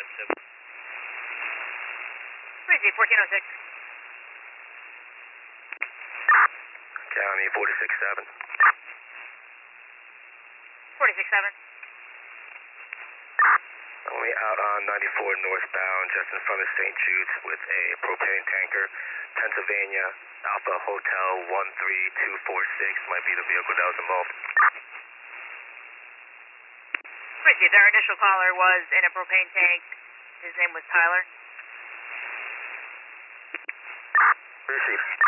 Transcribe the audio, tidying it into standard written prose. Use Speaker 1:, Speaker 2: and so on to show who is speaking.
Speaker 1: Breezy, 1406.
Speaker 2: County 46-7.
Speaker 1: 467.
Speaker 2: Only out on 94 northbound, just in front of St. Jude's with a propane tanker. Pennsylvania, Alpha Hotel 13246 might be the vehicle that was involved.
Speaker 1: Breezy, their initial caller was in a propane tank. His name was Tyler.
Speaker 2: Received.